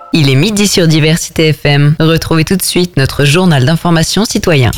Il est midi sur Diversité FM. Retrouvez tout de suite notre journal d'information citoyen.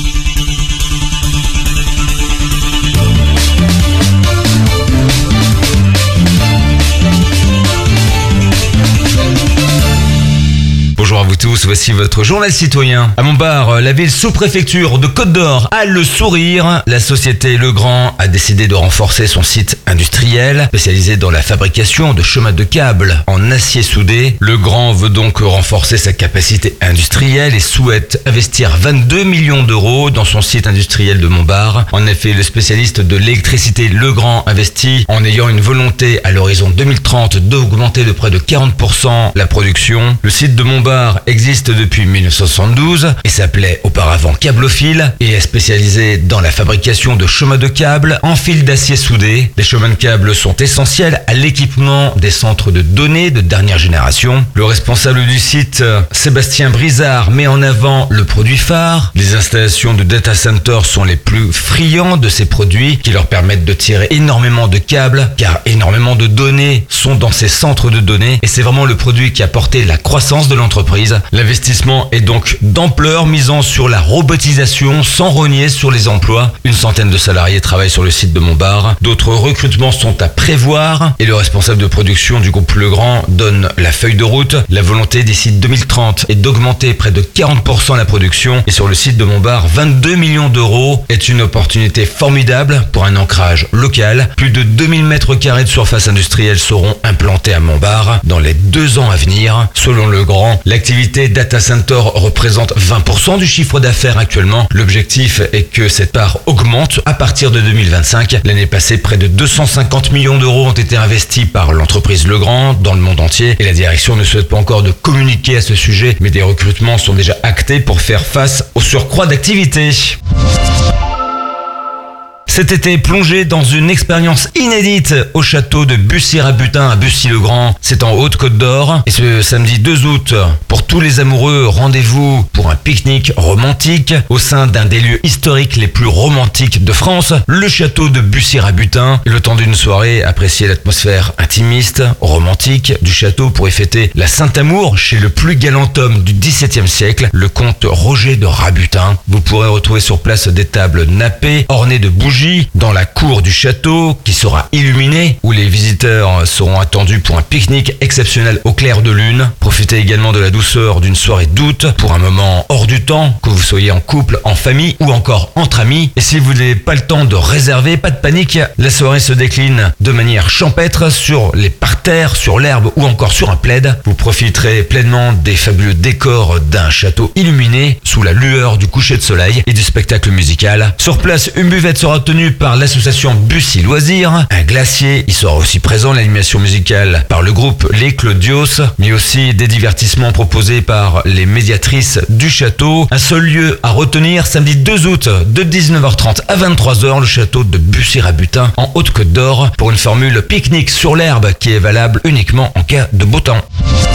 Bonjour à vous tous, voici votre journal citoyen. À Montbard, la ville sous-préfecture de Côte-d'Or a le sourire. La société Legrand a décidé de renforcer son site industriel, spécialisé dans la fabrication de chemins de câbles en acier soudé. Legrand veut donc renforcer sa capacité industrielle et souhaite investir 22 millions d'euros dans son site industriel de Montbard. En effet, le spécialiste de l'électricité Legrand investit en ayant une volonté à l'horizon 2030 d'augmenter de près de 40% la production. Le site de Montbard existe depuis 1972 et s'appelait auparavant Cablophile et est spécialisé dans la fabrication de chemins de câbles en fil d'acier soudé. Les chemins de câbles sont essentiels à l'équipement des centres de données de dernière génération. Le responsable du site, Sébastien Brizard, met en avant le produit phare. Les installations de data center sont les plus friands de ces produits qui leur permettent de tirer énormément de câbles car énormément de données sont dans ces centres de données et c'est vraiment le produit qui a porté la croissance de l'entreprise. L'investissement est donc d'ampleur, misant sur la robotisation sans rogner sur les emplois. Une centaine de salariés travaillent sur le site de Montbard. D'autres recrutements sont à prévoir et le responsable de production du groupe Legrand donne la feuille de route. La volonté d'ici 2030 est d'augmenter près de 40% la production et sur le site de Montbard, 22 millions d'euros est une opportunité formidable pour un ancrage local. Plus de 2000 m² de surface industrielle seront implantés à Montbard dans les 2 ans à venir. Selon Legrand, l'activité data center représente 20% du chiffre d'affaires actuellement. L'objectif est que cette part augmente à partir de 2025. L'année passée, près de 250 millions d'euros ont été investis par l'entreprise Legrand dans le monde entier et la direction ne souhaite pas encore de communiquer à ce sujet, mais des recrutements sont déjà actés pour faire face au surcroît d'activité. Cet été, plongé dans une expérience inédite au château de Bussy-Rabutin à Bussy-le-Grand. C'est en Haute-Côte-d'Or. Et ce samedi 2 août, pour tous les amoureux, rendez-vous pour un pique-nique romantique au sein d'un des lieux historiques les plus romantiques de France, le château de Bussy-Rabutin. Le temps d'une soirée, appréciez l'atmosphère intimiste, romantique du château pour y fêter la Saint-Amour chez le plus galant homme du XVIIe siècle, le comte Roger de Rabutin. Vous pourrez retrouver sur place des tables nappées ornées de bougies dans la cour du château qui sera illuminée où les visiteurs seront attendus pour un pique-nique exceptionnel au clair de lune. Profitez également de la douceur d'une soirée d'août pour un moment hors du temps, que vous soyez en couple, en famille ou encore entre amis. Et si vous n'avez pas le temps de réserver, pas de panique, la soirée se décline de manière champêtre sur les parterres, sur l'herbe ou encore sur un plaid. Vous profiterez pleinement des fabuleux décors d'un château illuminé sous la lueur du coucher de soleil et du spectacle musical. Sur place, une buvette sera tenue par l'association Bussy Loisirs. Un glacier y sera aussi présent, l'animation musicale par le groupe Les Claudios, mais aussi des divertissements proposés par les médiatrices du château. Un seul lieu à retenir, samedi 2 août de 19h30 à 23h, le château de Bussy-Rabutin en Haute-Côte-d'Or pour une formule pique-nique sur l'herbe qui est valable uniquement en cas de beau temps.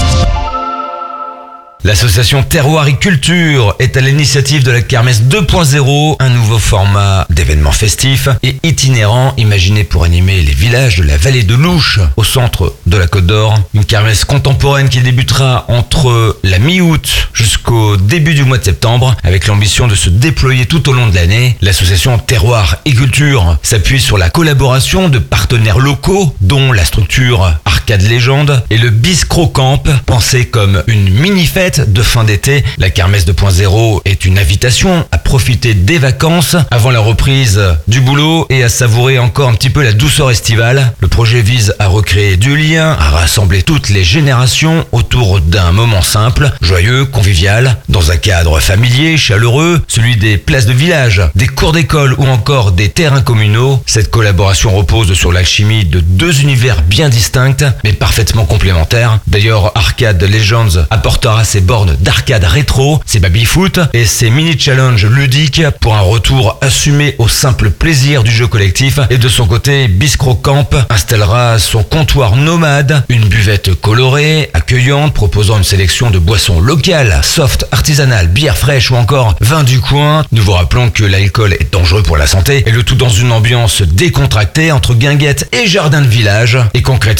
L'association Terroir et Culture est à l'initiative de la Kermesse 2.0, un nouveau format d'événements festifs et itinérants imaginé pour animer les villages de la vallée de l'Ouche au centre de la Côte d'Or. Une kermesse contemporaine qui débutera entre la mi-août jusqu'au début du mois de septembre avec l'ambition de se déployer tout au long de l'année. L'association Terroir et Culture s'appuie sur la collaboration de partenaires locaux dont la structure Arcade Légende et le Bistro Camp, pensé comme une mini-fête de fin d'été. La Kermesse 2.0 est une invitation à profiter des vacances avant la reprise du boulot et à savourer encore un petit peu la douceur estivale. Le projet vise à recréer du lien, à rassembler toutes les générations autour d'un moment simple, joyeux, convivial, dans un cadre familier, chaleureux, celui des places de village, des cours d'école ou encore des terrains communaux. Cette collaboration repose sur l'alchimie de 2 univers bien distincts mais parfaitement complémentaires. D'ailleurs, Arcade Legends apportera ses bornes d'arcade rétro, ses baby-foot et ses mini-challenges ludiques pour un retour assumé au simple plaisir du jeu collectif. Et de son côté, Bistro Camp installera son comptoir nomade, une buvette colorée, accueillante, proposant une sélection de boissons locales, soft, artisanales, bières fraîches ou encore vin du coin. Nous vous rappelons que l'alcool est dangereux pour la santé et le tout dans une ambiance décontractée entre guinguettes et jardin de village. Et concrètement,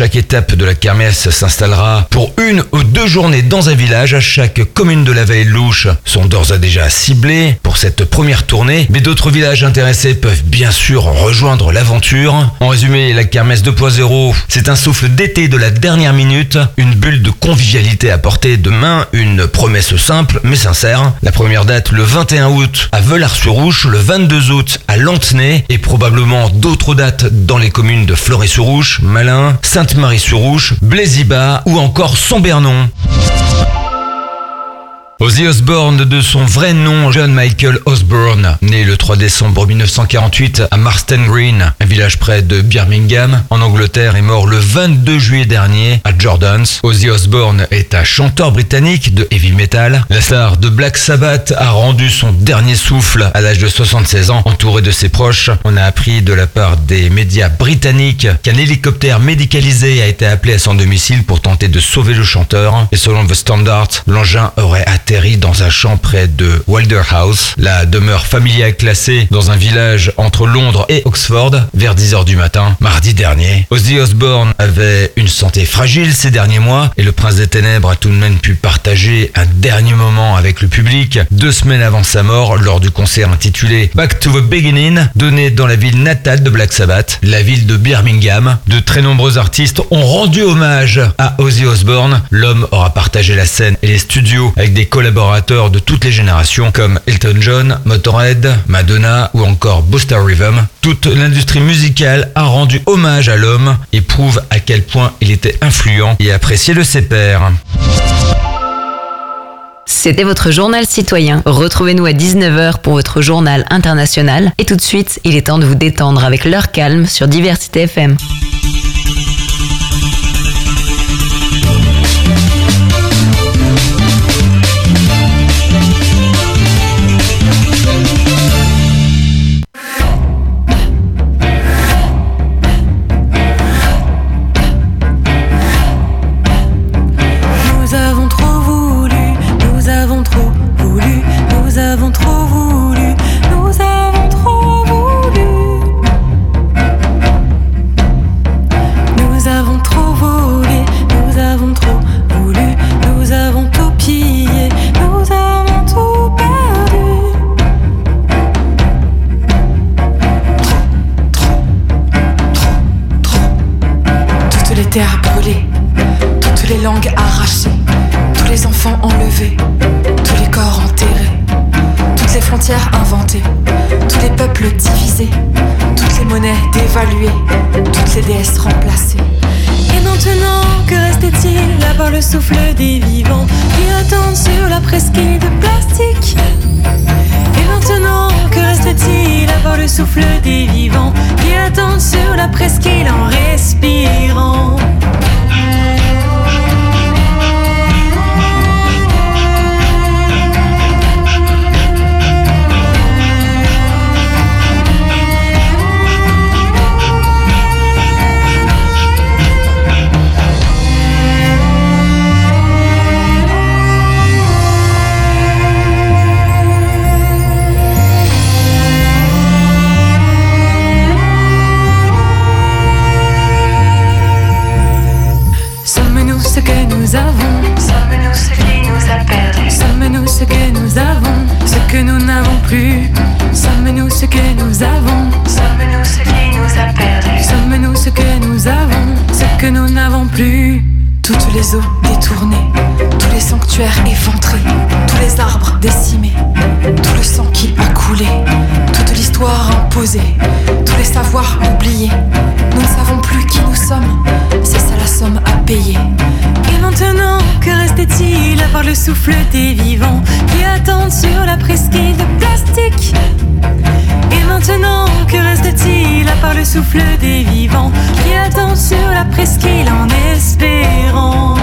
Chaque étape de la kermesse s'installera pour 1 ou 2 journées dans un village. Chaque commune de la vallée de l'Ouche sont d'ores et déjà ciblées pour cette première tournée, mais d'autres villages intéressés peuvent bien sûr rejoindre l'aventure. En résumé, la kermesse 2.0, c'est un souffle d'été de la dernière minute, une bulle de convivialité à portée de main, une promesse simple mais sincère. La première date le 21 août à Veulars-sur-Ouche, le 22 août à Lantenay et probablement d'autres dates dans les communes de Fleury-sur-Ouche, Malin, Sainte-Marie-sur-Ouche, Blaise-y-Bas ou encore Sambernon. Ozzy Osbourne, de son vrai nom John Michael Osbourne, né le 3 décembre 1948 à Marston Green, un village près de Birmingham, en Angleterre, est mort le 22 juillet dernier à Jordans. Ozzy Osbourne est un chanteur britannique de heavy metal. La star de Black Sabbath a rendu son dernier souffle à l'âge de 76 ans, entouré de ses proches. On a appris de la part des médias britanniques qu'un hélicoptère médicalisé a été appelé à son domicile pour tenter de sauver le chanteur. Et selon The Standard, l'engin aurait atterri dans un champ près de Walderhouse, la demeure familiale classée dans un village entre Londres et Oxford, vers 10h du matin, mardi dernier. Ozzy Osbourne avait une santé fragile ces derniers mois et le Prince des Ténèbres a tout de même pu partager un dernier moment avec le public 2 semaines avant sa mort lors du concert intitulé Back to the Beginning, donné dans la ville natale de Black Sabbath, la ville de Birmingham. De très nombreux artistes ont rendu hommage à Ozzy Osbourne. L'homme aura partagé la scène et les studios avec des collaborateurs de toutes les générations comme Elton John, Motorhead, Madonna ou encore Busta Rhythm. Toute l'industrie musicale a rendu hommage à l'homme et prouve à quel point il était influent et apprécié de ses pairs. C'était votre journal citoyen. Retrouvez-nous à 19h pour votre journal international. Et tout de suite, il est temps de vous détendre avec l'heure calme sur Diversité FM. Terres brûlées, toutes les langues arrachées, tous les enfants enlevés, tous les corps enterrés, toutes les frontières inventées, tous les peuples divisés, toutes les monnaies dévaluées, toutes les déesses remplacées. Et maintenant, que restait-il à part le souffle des vivants qui attendent sur la presqu'île de plastique? Et maintenant, que reste-t-il à part le souffle des vivants qui attendent sur la presqu'île en respirant? Sommes-nous ce qui nous a perdus? Sommes-nous ce que nous avons, ce que nous n'avons plus? Sommes-nous ce que nous avons? Sommes-nous ce qui nous a perdus? Sommes-nous ce que nous avons, ce que nous n'avons plus? Toutes les eaux détournées, tous les sanctuaires éventrés, tous les arbres décimés, tout le sang qui a coulé, toute l'histoire imposée, tous les savoirs oubliés. Nous ne savons plus qui nous sommes, c'est ça la somme à payer. Et maintenant, que restait-il à part le souffle des vivants qui attendent sur la presqu'île de plastique? Et maintenant, que reste-t-il à part le souffle des vivants qui attendent sur la presqu'île en espérant?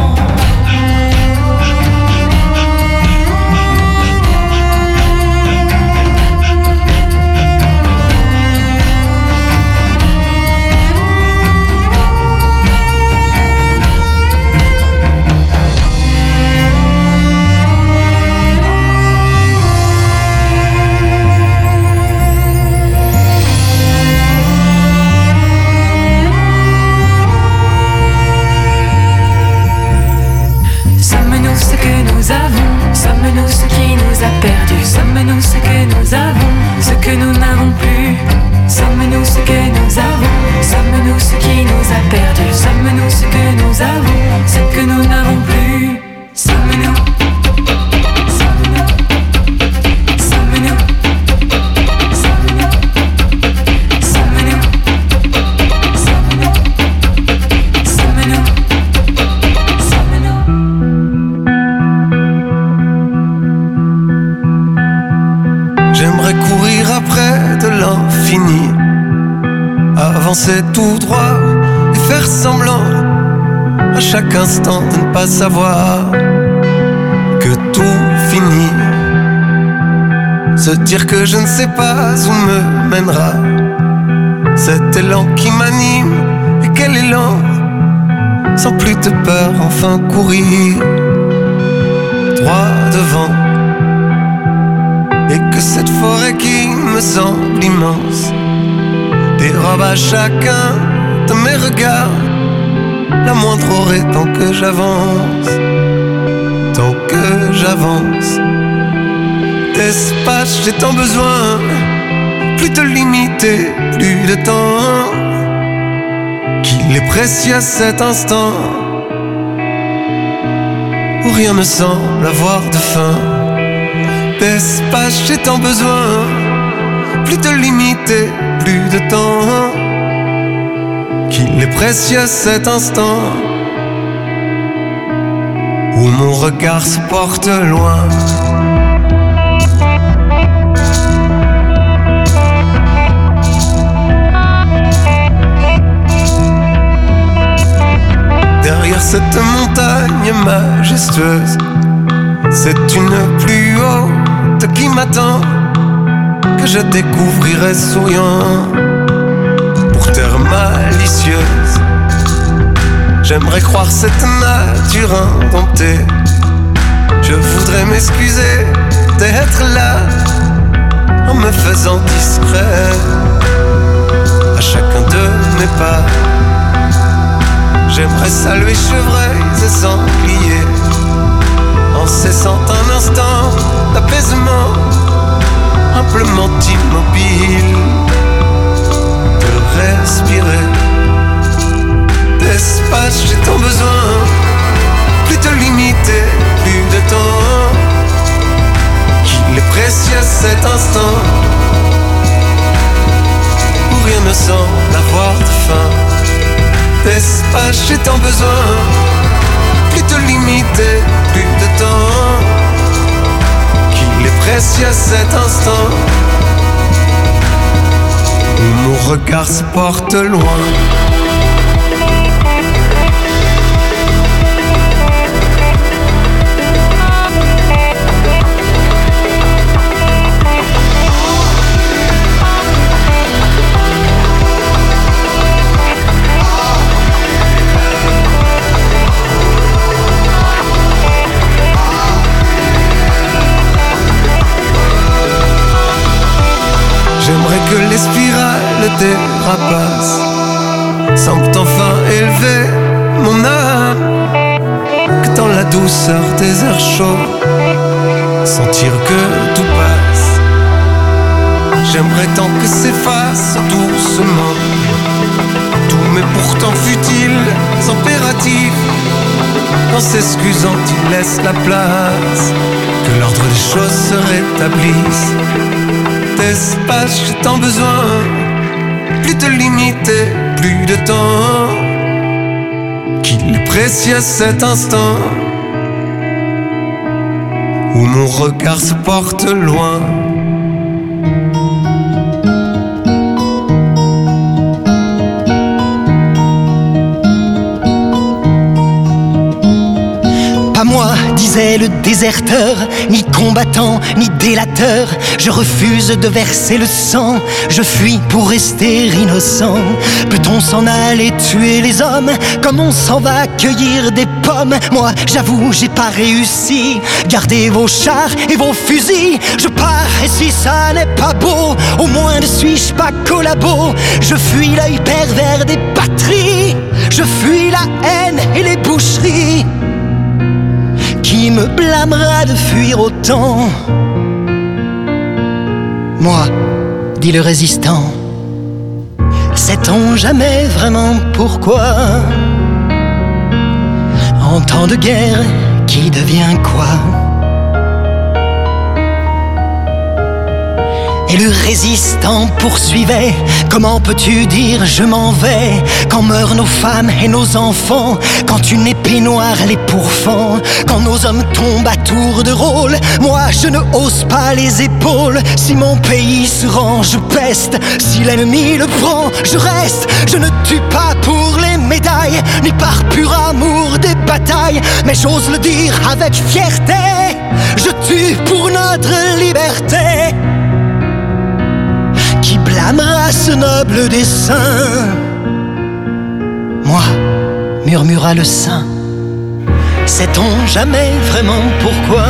avancer tout droit et faire semblant à chaque instant de ne pas savoir que tout finit. Se dire que je ne sais pas où me mènera cet élan qui m'anime. Et quel élan, sans plus de peur, enfin courir droit devant. Et que cette forêt qui me semble immense dérobe à chacun de mes regards la moindre orée tant que j'avance, tant que j'avance. D'espace, j'ai tant besoin, plus de limiter, plus de temps, qu'il est précieux cet instant où rien ne semble avoir de fin. D'espace, j'ai tant besoin, plus de limiter, plus de temps, qu'il est précieux cet instant où mon regard se porte loin. Derrière cette montagne majestueuse, c'est une plus haute qui m'attend, que je découvrirai souriant pour terre malicieuse. J'aimerais croire cette nature indomptée. Je voudrais m'excuser d'être là en me faisant discret à chacun de mes pas. J'aimerais saluer chevreuils et sangliers en cessant un instant d'apaisement, humblement immobile, de respirer. D'espace, j'ai tant besoin, plus de limiter, plus de temps, qu'il est précieux cet instant où rien ne semble avoir de fin. D'espace, j'ai tant besoin, plus de limiter, plus de temps, qu'il est précieux cet instant où mon regard se porte loin. J'aimerais que les spirales des rapaces semblent enfin élever mon âme, que dans la douceur des airs chauds, sentir que tout passe. J'aimerais tant que s'efface doucement tous mes pourtant futiles impératifs, en s'excusant il laisse la place, que l'ordre des choses se rétablisse. D'espace, j'ai tant besoin, plus de limiter, plus de temps, qu'il est précieux cet instant où mon regard se porte loin. Pas moi, disait le déserteur, ni combattant, ni délateur. Je refuse de verser le sang, je fuis pour rester innocent. Peut-on s'en aller tuer les hommes comme on s'en va cueillir des pommes? Moi, j'avoue, j'ai pas réussi. Gardez vos chars et vos fusils, je pars, et si ça n'est pas beau, au moins ne suis-je pas collabo. Je fuis l'œil pervers des patries, je fuis la haine et les boucheries. Qui me blâmera de fuir autant? Moi, dit le résistant, sait-on jamais vraiment pourquoi? En temps de guerre, qui devient quoi? Et le résistant poursuivait: comment peux-tu dire je m'en vais quand meurent nos femmes et nos enfants, quand une épée noire les pourfend, quand nos hommes tombent à tour de rôle. Moi je ne hausse pas les épaules. Si mon pays se rend, je peste. Si l'ennemi le prend, je reste. Je ne tue pas pour les médailles, ni par pur amour des batailles, mais j'ose le dire avec fierté: je tue pour notre liberté. Qui blâmera ce noble dessein? Moi, murmura le saint, sait-on jamais vraiment pourquoi?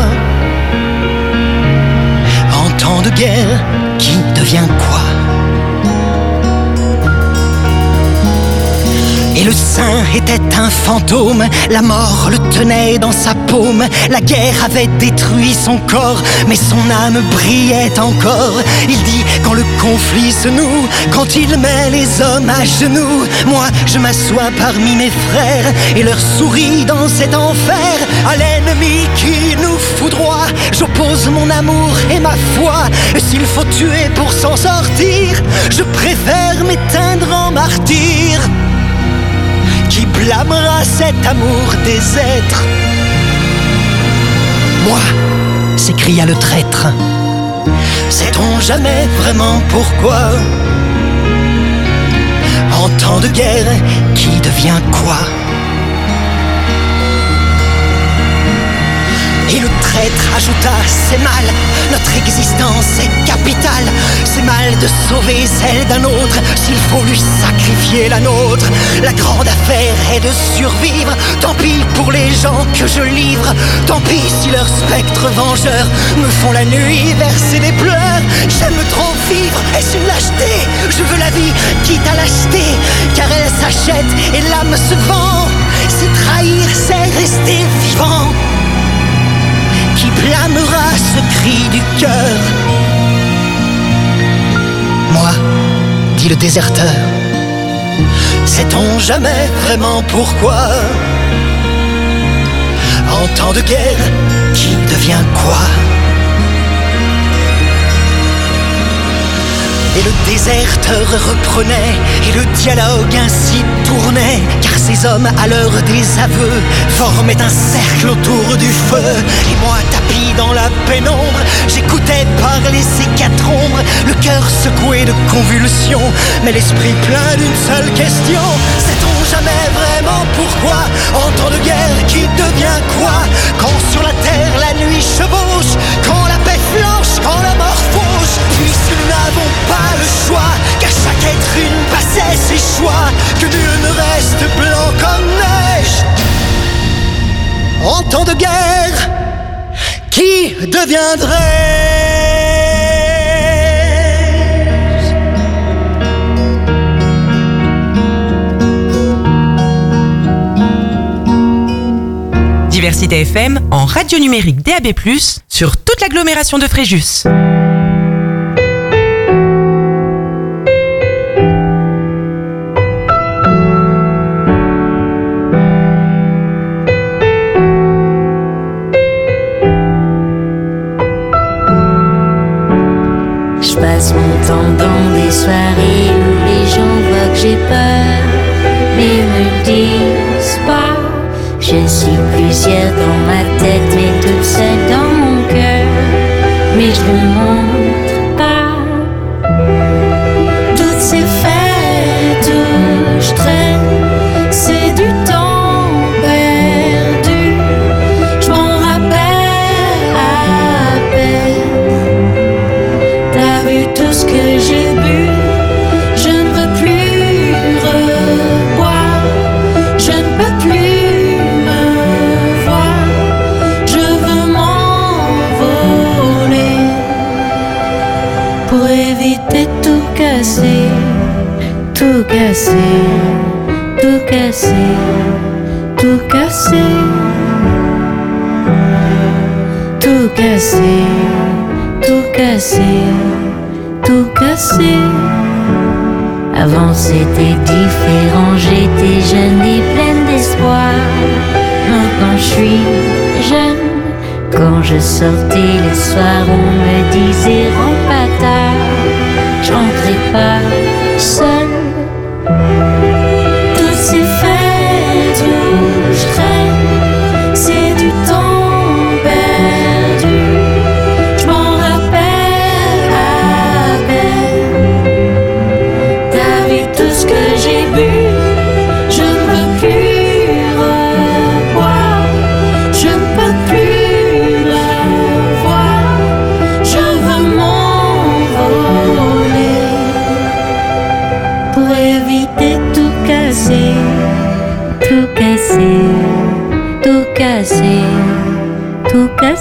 En temps de guerre, qui devient quoi? Et le saint était un fantôme, la mort le tenait dans sa paume. La guerre avait détruit son corps, mais son âme brillait encore. Il dit quand le conflit se noue, quand il met les hommes à genoux, moi je m'assois parmi mes frères et leur souris dans cet enfer. À l'ennemi qui nous foudroie, j'oppose mon amour et ma foi. Et s'il faut tuer pour s'en sortir, je préfère m'éteindre en martyr. Qui blâmera cet amour des êtres? Moi, s'écria le traître, sait-on jamais vraiment pourquoi? En temps de guerre, qui devient quoi? Et le traître ajouta: c'est mal, notre existence est capitale. C'est mal de sauver celle d'un autre s'il faut lui sacrifier la nôtre. La grande affaire est de survivre. Tant pis pour les gens que je livre. Tant pis si leurs spectres vengeurs me font la nuit verser des pleurs. J'aime trop vivre, est-ce une lâcheté? Je veux la vie quitte à l'acheter, car elle s'achète et l'âme se vend. C'est trahir, c'est rester vivant. Qui blâmera ce cri du cœur? Moi, dit le déserteur, sait-on jamais vraiment pourquoi? En temps de guerre, qui devient quoi? Et le déserteur reprenait, et le dialogue ainsi tournait, car ces hommes, à l'heure des aveux, formaient un cercle autour du feu. Et moi, tapi dans la pénombre, j'écoutais parler ces quatre ombres, le cœur secoué de convulsions, mais l'esprit plein d'une seule question: sait-on jamais vraiment pourquoi? En temps de guerre, qui devient quoi? Quand sur la terre la nuit chevauche, quand la paix flanche, quand la mort fauche, puisque nous n'avons pas le choix, qu'à chaque être une passait ses choix, que nul ne reste blanc comme neige. En temps de guerre, qui deviendrait-je? Diversité FM en radio numérique DAB+, sur toute l'agglomération de Fréjus. Je passe mon temps dans des soirées où les gens voient que j'ai peur, mais me disent pas. Je suis plusieurs dans ma tête, mais toute seule dans mon cœur. Mais je le montre pas. Toutes ces fêtes où je traîne, c'est du temps perdu. Je m'en rappelle à peine. T'as vu tout ce que j'ai bu? Je ne veux plus reboire. Je ne peux plus me voir. Je veux m'envoler pour éviter tout casser, tout casser, tout casser, tout casser, tout casser, tout casser, tout casser. Avant c'était différent, j'étais jeune et pleine d'espoir. Maintenant je suis jeune. Quand je sortais le soir, on me disait rentre pas tard.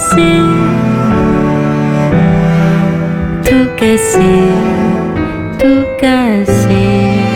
cassé, tout cassé, tout cassé.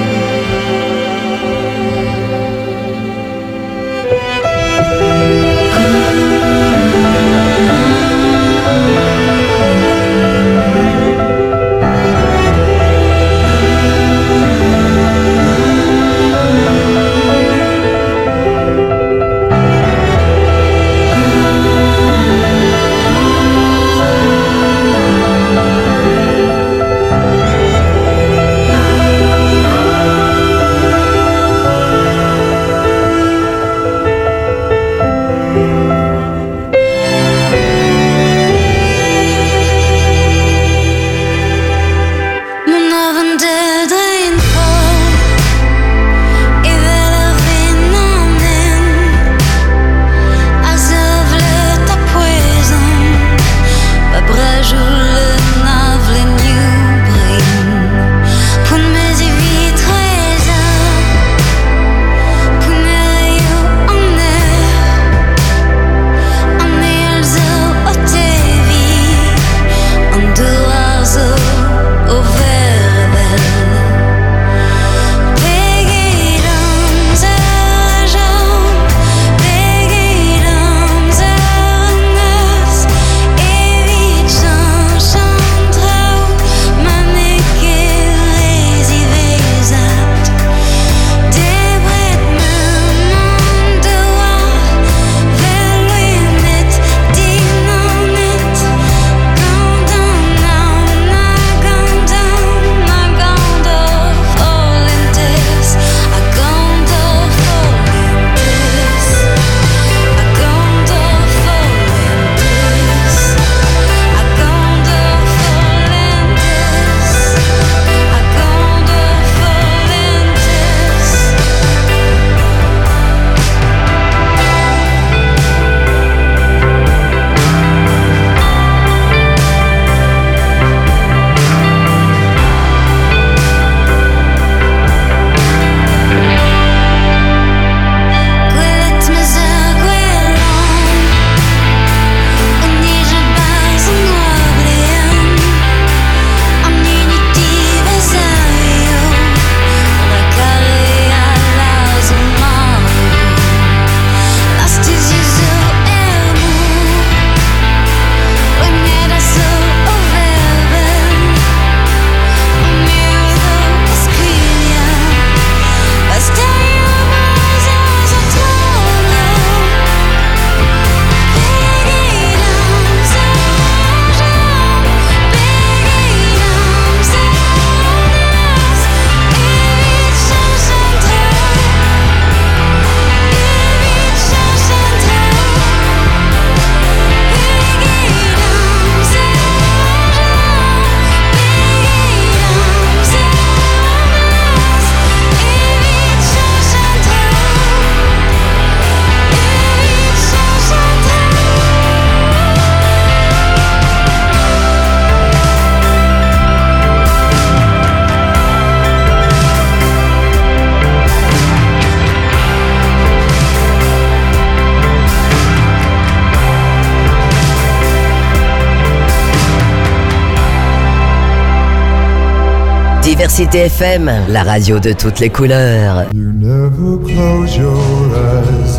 Diversité FM, la radio de toutes les couleurs. You never close your eyes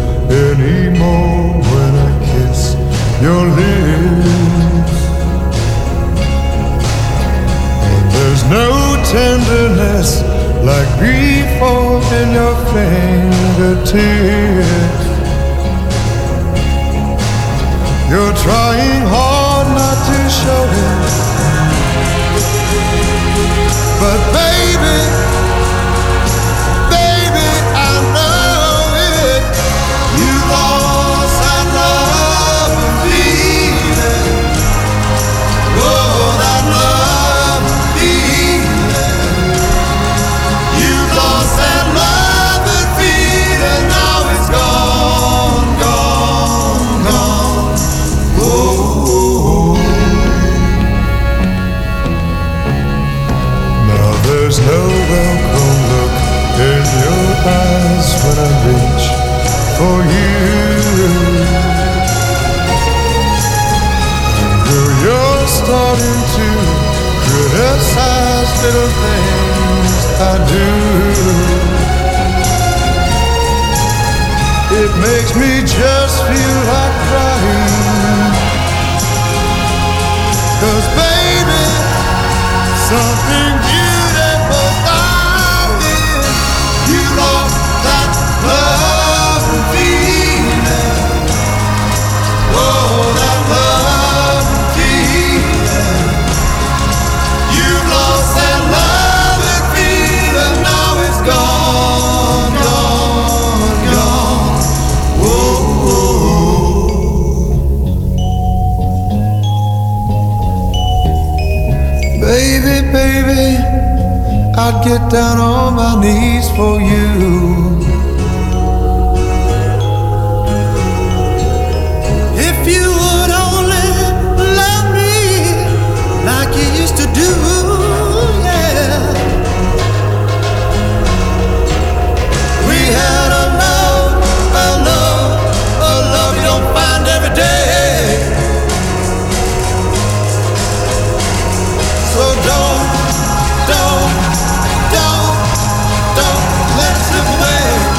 anymore when I kiss your lips. And there's no tenderness like before in your fingertips. You're trying hard not to show it, but baby, baby, I know it. You lost that love and feeling. Oh, that love and feeling. You lost that love and feeling. Now it's gone, gone, gone. Oh. There's nowhere little things I do. It makes me just feel like crying. 'Cause baby, something beautiful about it. You lost that love and feeling. Oh, that love and feeling. You lost that love and feeling. Now it's gone, gone, gone. Whoa, whoa. Baby, baby, I'd get down on my knees for you. If you would only love me like you used to do, yeah. We had a love you don't find every day. So don't let it slip away.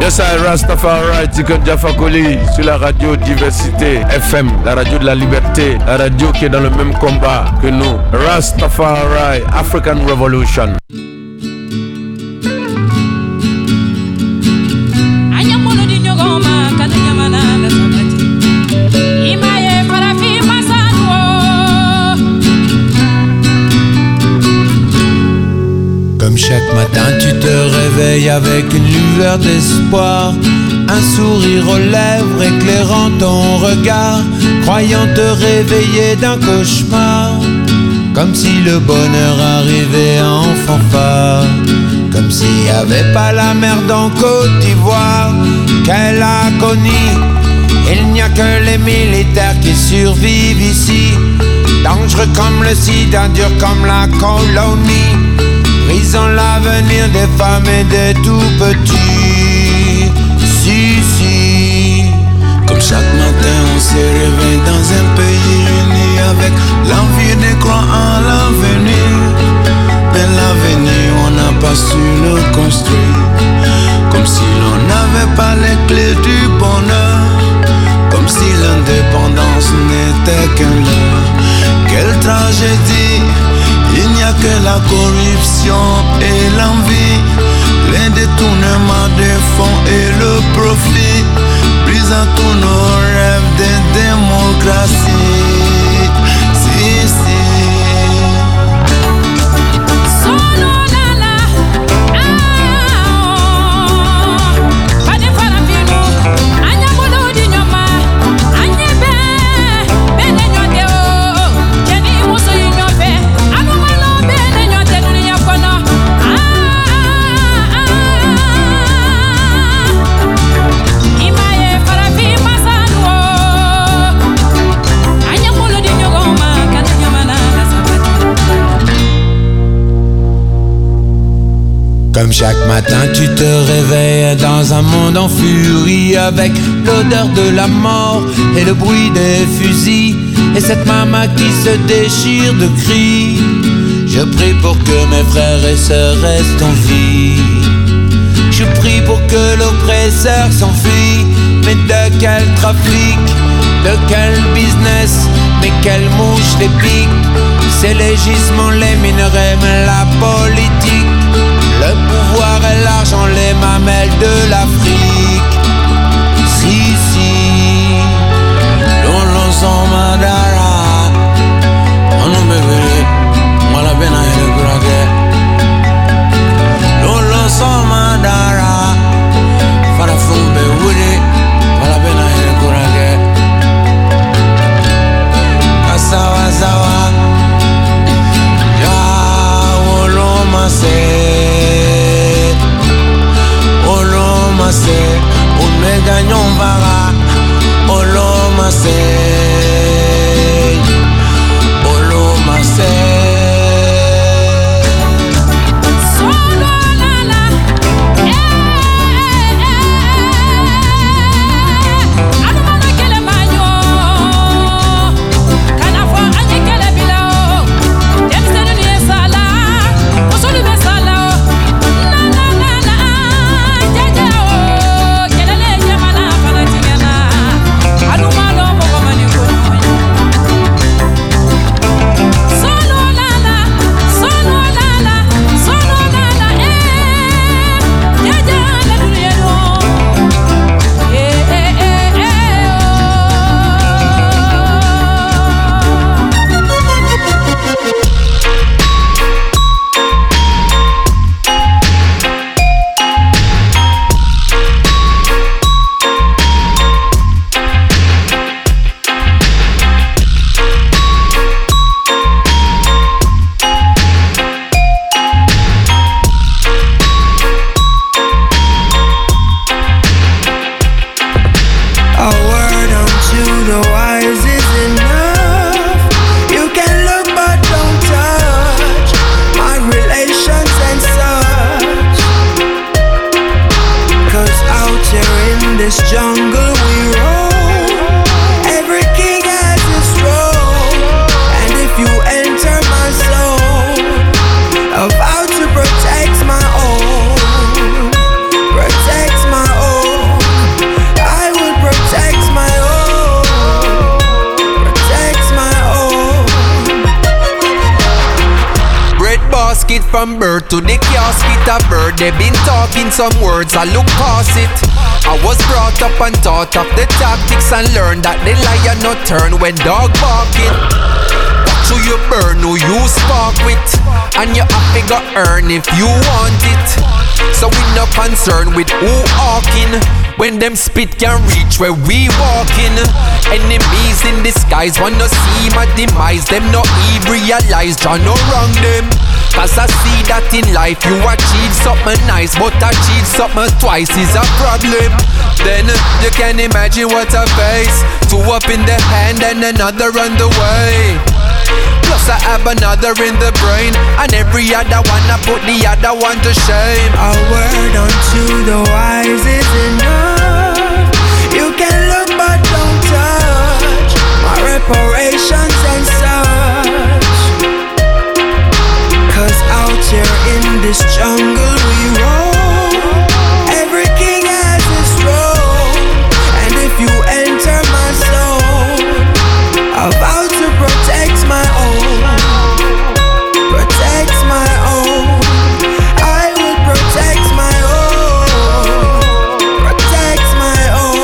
ça, Rastafari, Tiken Jaffa Koli, sur la radio Diversité FM, la radio de la liberté, la radio qui est dans le même combat que nous. Rastafari, African Revolution. Comme chaque matin tu te réveilles avec une lueur d'espoir, un sourire aux lèvres éclairant ton regard, croyant te réveiller d'un cauchemar, comme si le bonheur arrivait en fanfare, comme s'il n'y avait pas la mer en Côte d'Ivoire qu'elle a connue. Il n'y a que les militaires qui survivent ici, dangereux comme le sida, dur comme la colonie, brisant l'avenir des femmes et des tout-petits. Si. Comme chaque matin on se réveille dans un pays uni, avec l'envie de croire en l'avenir. Mais l'avenir on n'a pas su le construire, comme si l'on n'avait pas les clés du bonheur, comme si l'indépendance n'était qu'un leurre. Quelle tragédie! Il n'y a que la corruption et l'envie, les détournements des fonds et le profit, brisant tous nos rêves de démocratie. Si. Comme chaque matin tu te réveilles dans un monde en furie, avec l'odeur de la mort et le bruit des fusils, et cette maman qui se déchire de cris. Je prie pour que mes frères et sœurs restent en vie, je prie pour que l'oppresseur s'enfuit. Mais de quel trafic, de quel business, mais quelle mouche les pique? Ces les gisements, les minerais, mais la politique, le pouvoir et l'argent, les mamelles de l'Afrique. Si, l'on s'en madara, on nous bébé, moi la peine à le braquer. L'on s'en madara, fara fumbe wuri, moi la peine à le braquer. Kasawa, ya wolomase. Un mega nyombaga olomase of how to protect my own, protect my own. from birth to the casket of bird. They been talking some words, I look past it. I was brought up and taught of the tactics and learned that the lion not turn when dog barking. Watch who you burn, who you spark with, and you have to go earn if you want it. So we no concern with who hawking, when them spit can reach where we walking. Enemies in disguise wanna see my demise. Them no even realize Jah no wrong them. Cause I see that in life you achieve something nice, but achieve something twice is a problem. Then you can imagine what I face. Two up in the hand and another on the way. Plus I have another in the brain, and every other one I put the other one to shame. A word unto the wise is enough. You can look but don't touch my reparations and such. Cause out here in this jungle we roam. Every king has his role, and if you enter my soul, I vow to protect my own. Protect my own. I will protect my own. Protect my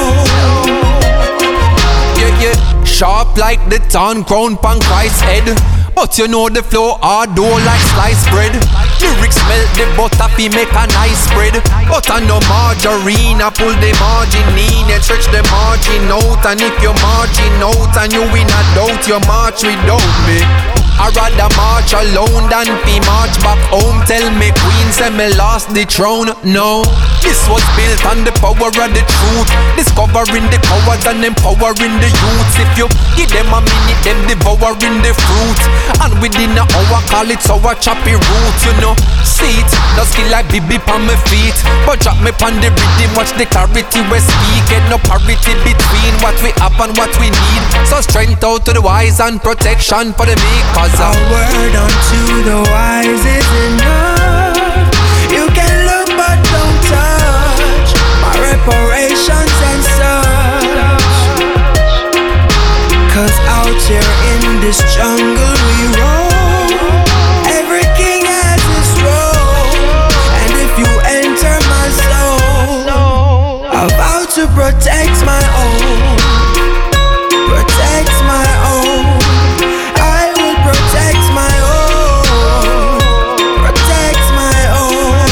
own. Yeah, sharp like the town crown pan Christ's head. But you know the flow hard dough like sliced bread. Lyrics melt the butter fi make a nice spread. But I no margarine, I pull the margin in and stretch the margin out. And if you margin out and you win a doubt, you march without me. I'd rather march alone than be march back home. Tell me queen say me lost the throne. No, this was built on the power of the truth, discovering the cowards and empowering the youths. If you give them a minute, them devouring the fruit. And within an hour, call it sour choppy root. You know, see it, no skill like BB on my feet, but drop me on the rhythm, watch the clarity we speak. Get no parity between what we have and what we need. So strength out to the wise and protection for the meek. A word unto the wise is enough. You can look but don't touch my reparations and such. Cause out here in this jungle we roam. Every king has his role, and if you enter my soul, I vow to protect my own. Protect my own. Protect my own. Protect my own.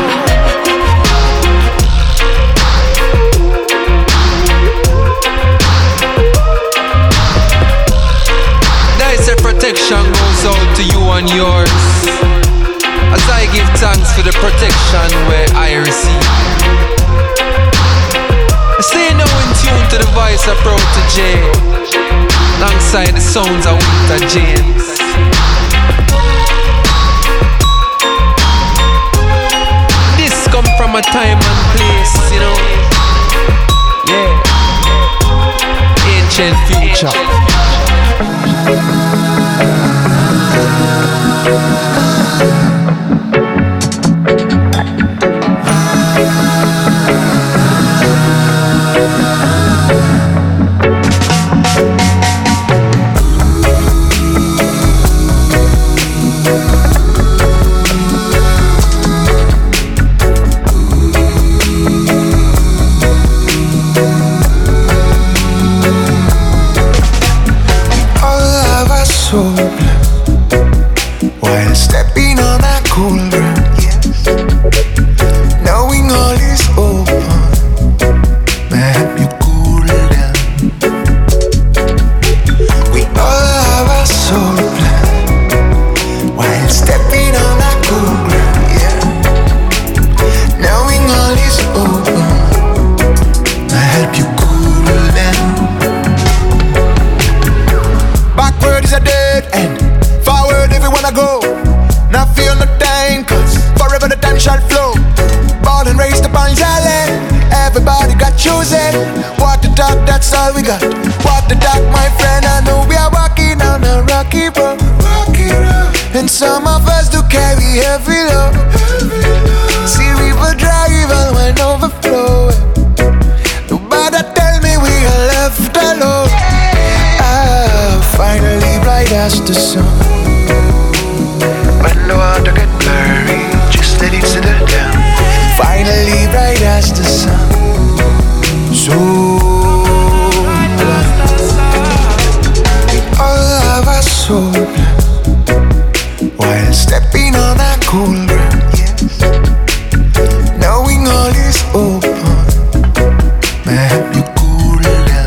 There's a protection goes out to you and yours, as I give thanks for the protection where I receive. I stay now in tune to the voice of Protege, alongside the sounds of Winter James. This come from a time and place, you know. Yeah, ancient future. While stepping on that cool ground, yes, knowing all is over, may help you cool down. We all have a soul plan. While stepping on that cool ground, yeah, knowing all is over, may help you cool down. Backward is a dead end. Forward if you wanna go. Not feel no time, cause forever the time shall flow. Ball and race the Panjalen. Everybody got chosen. What the talk, that's all we got. What the talk, my friend, I know we are walking on a rocky road. And some of us do carry heavy load. See river dry, even when overflowing. Nobody tell me we are left alone. Finally bright as the sun. When the water get blurry, open. May I help you cool down?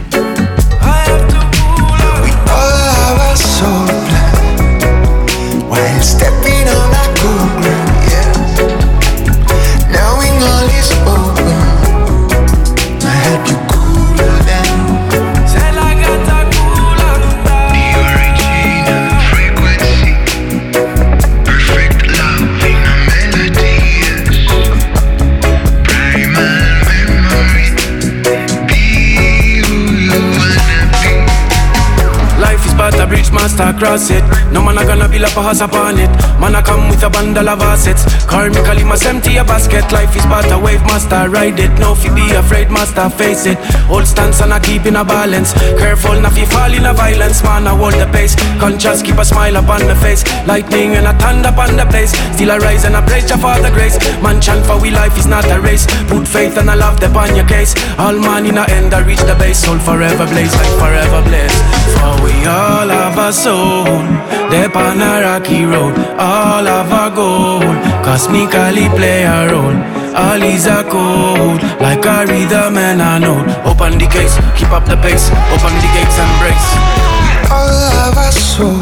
We all have our soul blind while stepping on that cool ground, yeah. Knowing all is open. May I help you cool down? Tell I got a cool down. The original frequency, perfect love in a melody, yes. Primal memory, be who you wanna be. Life is but a bridge, master cross it. No man a gonna build up a house upon it. Man a come with a bundle of assets. Karmically must empty a basket. Life is but a wave, master ride it. No fi be afraid, master face it. Hold stance and a keep in a balance. Careful not fi fall in a violence. Man a hold the pace. Conscious keep a smile upon the face. Lightning and a thunder upon the place. Still a rise and a praise Jah for the grace. Man chant for we life is not a race. Put faith and a love upon your case. All man in a end a reach the base. Soul forever blaze, life forever blaze. For we all have a soul, dep on a rocky road. All have a goal, cosmically play a role. All is a code, like a rhythm and a note. Open the case, keep up the pace. Open the gates and brace. We all have our soul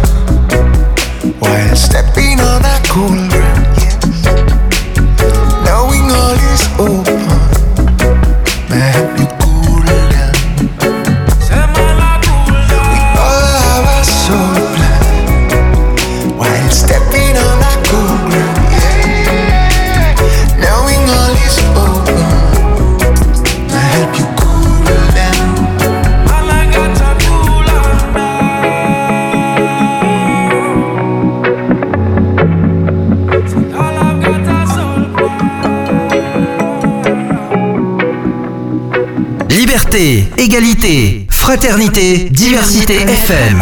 while stepping on that cool ground, yes. Knowing all is open. May I help you cool down? We all have our soul blind while stepping on that cool ground, yeah. Knowing all is open. May I help you cool down? Liberté, égalité, fraternité, diversité FM.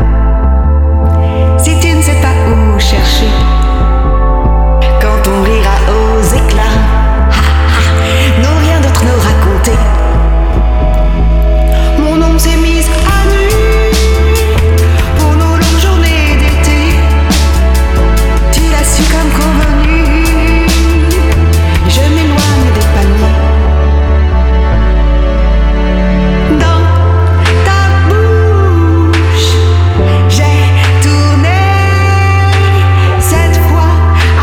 Si tu ne sais pas où chercher, quand on rira aux éclats, n'ont rien d'autre nous raconter. Mon nom s'est mise à nu pour nos longues journées d'été. Tu l'as su comme convenu, je m'éloigne des palmiers. Dans ta bouche, j'ai tourné cette fois,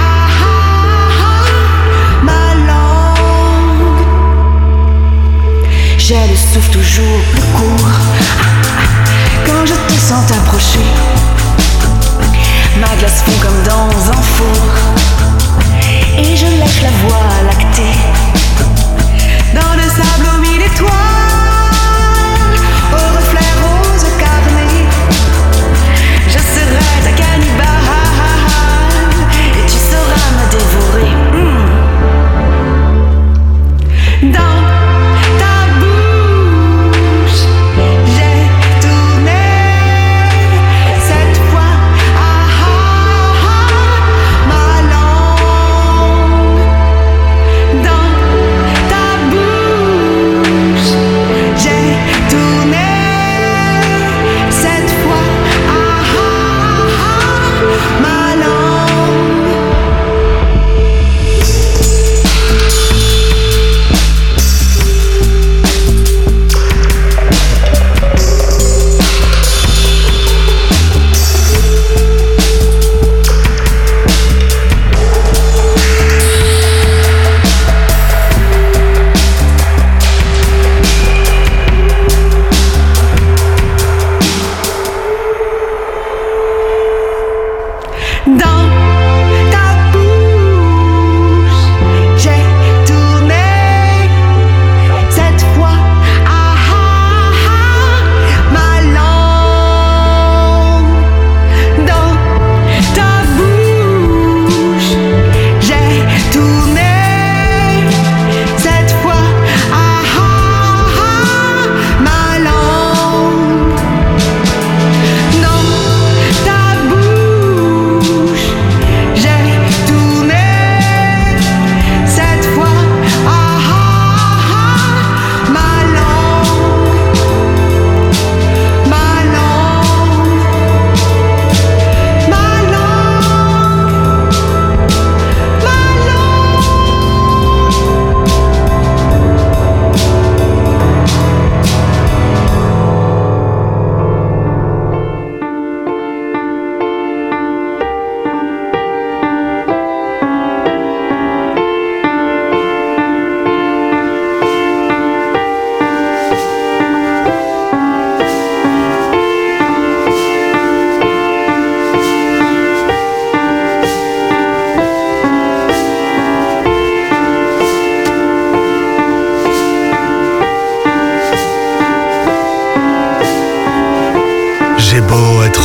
ma langue. J'ai le souffle toujours plus court quand je te sens t'approcher. Ma glace fond comme dans un four et je lèche la voie lactée. Dans le sable aux mille étoiles, au reflet rose carné, je serai ta cannibale et tu sauras me dévorer. Dans ta bouche,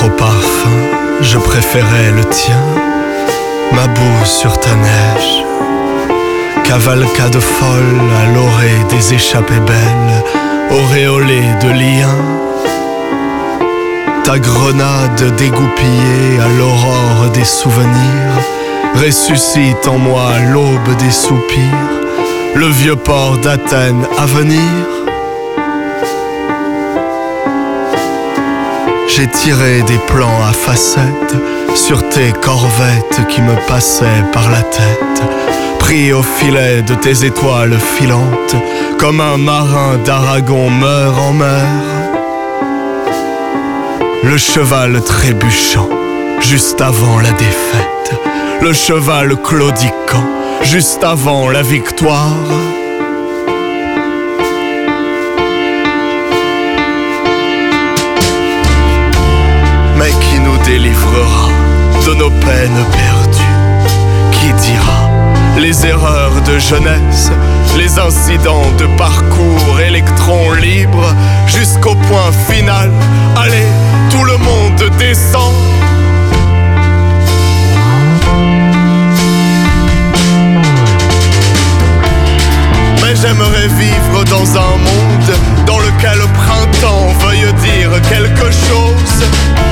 trop parfum, je préférais le tien. Ma boue sur ta neige, cavalcade folle à l'orée des échappées belles, auréolée de liens. Ta grenade dégoupillée à l'aurore des souvenirs ressuscite en moi l'aube des soupirs, le vieux port d'Athènes à venir. J'ai tiré des plans à facettes sur tes corvettes qui me passaient par la tête, pris au filet de tes étoiles filantes, comme un marin d'Aragon meurt en mer. Le cheval trébuchant juste avant la défaite, le cheval claudiquant juste avant la victoire. Mais qui nous délivrera de nos peines perdues? Qui dira les erreurs de jeunesse, les incidents de parcours, électrons libres jusqu'au point final? Allez, tout le monde descend. Mais j'aimerais vivre dans un monde dans lequel le printemps veuille dire quelque chose.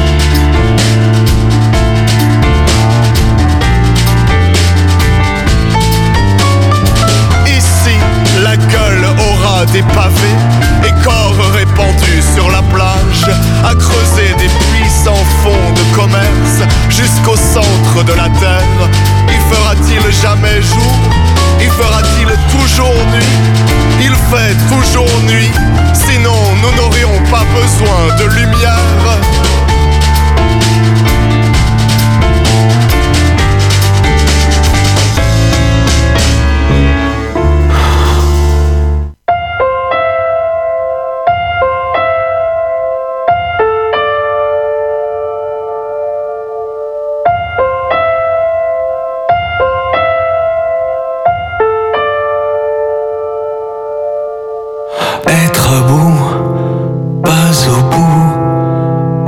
Ici, la gueule aura des pavés et corps répandus sur la plage, à creuser des puits sans fond de commerce jusqu'au centre de la terre. Y fera-t-il jamais jour? Y fera-t-il toujours nuit? Il fait toujours nuit, sinon nous n'aurions pas besoin de lumière. Être au bout, pas au bout,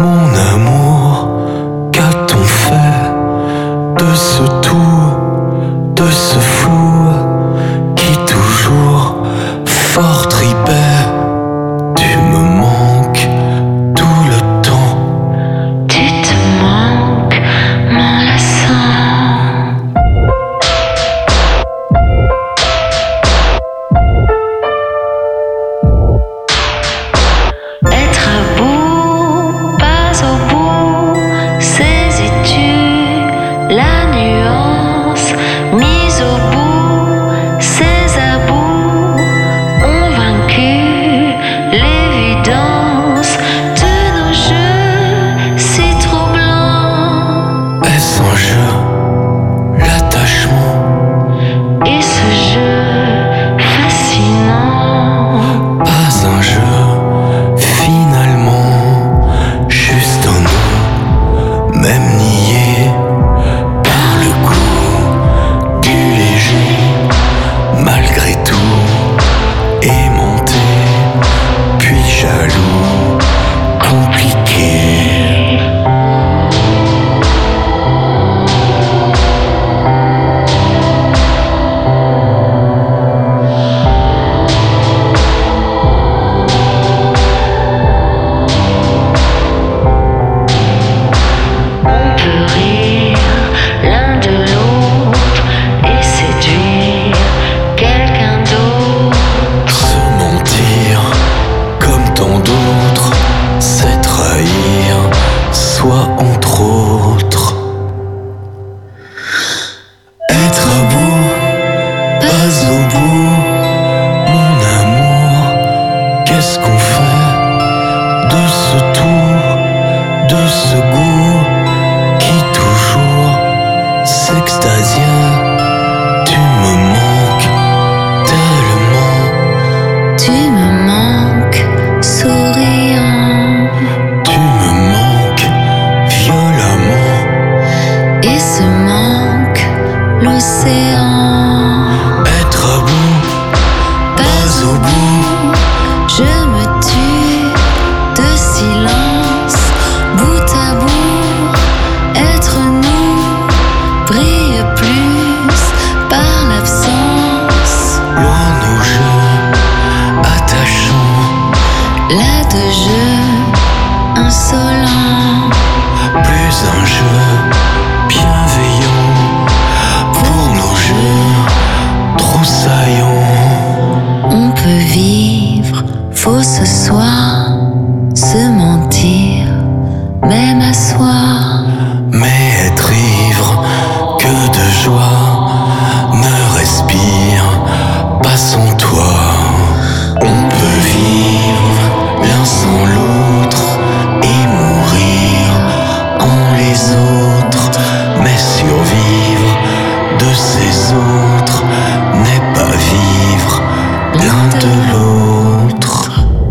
faut ce soir se mentir, même à soi. Mais être ivre que de joie, ne respire pas sans toi. On peut vivre l'un sans l'autre et mourir en les autres, mais survivre de ces autres n'est pas vivre l'un de l'autre.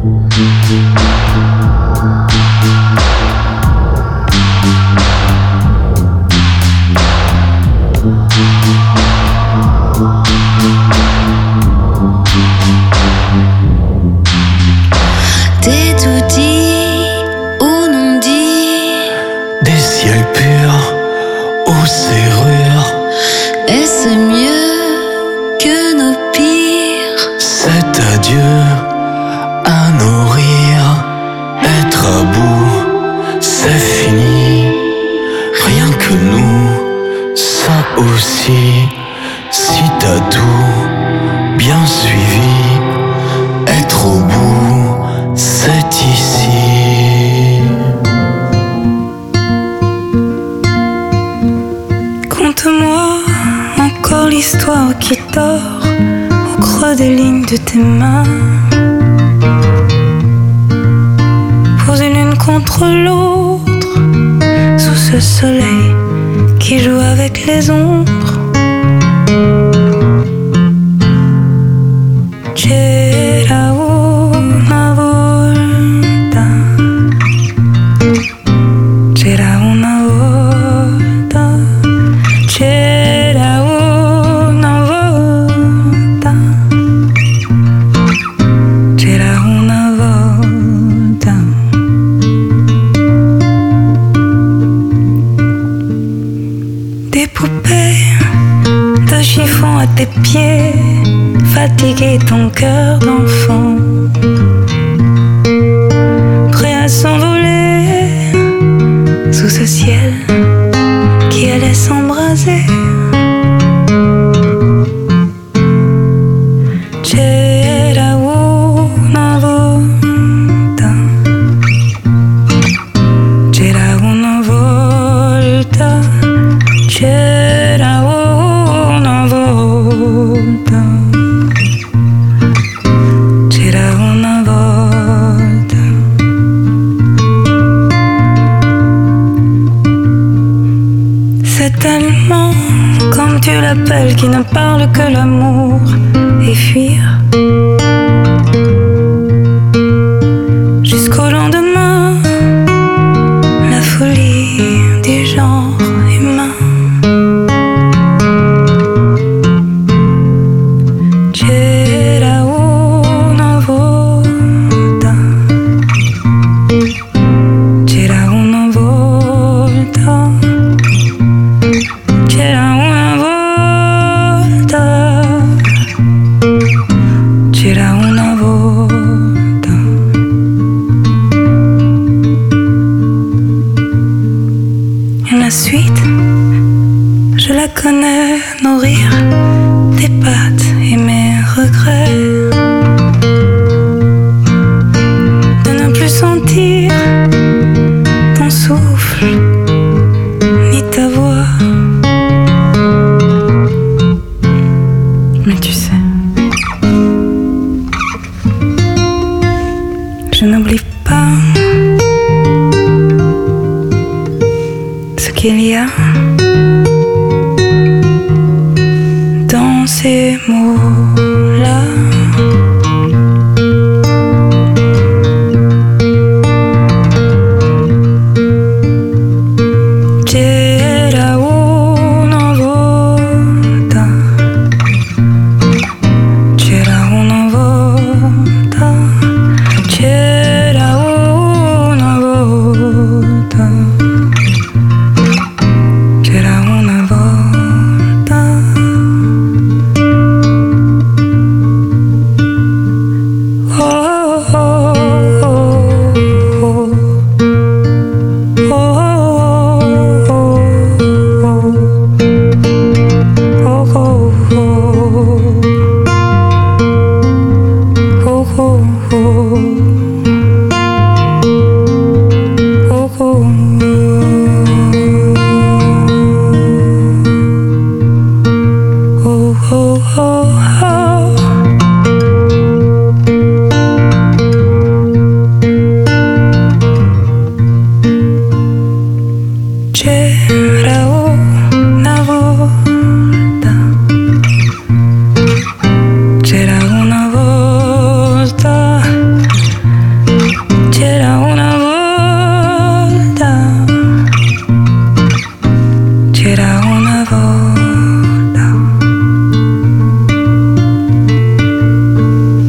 Des tout dits ou non dits, Des ciels purs aux serrures, est-ce mieux que nos pires? cet adieu à nourrir, être à bout, c'est fini. Rien que nous, ça aussi, si t'as tout bien suivi, être au bout, c'est ici. Conte-moi encore l'histoire qui dort au creux des lignes de tes mains. Posées l'une contre l'autre sous ce soleil qui joue avec les ombres. C'era una volta, c'era una volta, c'era una volta, c'era una volta. Des poupées de chiffon à tes pieds, fatiguer ton cœur d'enfant, prêt à s'envoler sous ce ciel qui allait s'embraser. C'era una volta, c'era una volta, c'era una volta. C'era una volta. C'est tellement, comme tu l'appelles, qui ne parle que l'amour et fuir jusqu'au lendemain, la folie du genre humain. C'era una volta, c'era una volta, c'era una volta, c'era una volta. Et la suite, je la connais, nos rires, tes pattes et mes regrets de ne plus sentir ton souffle ni ta voix. Mais tu sais, je n'oublie pas ce qu'il y a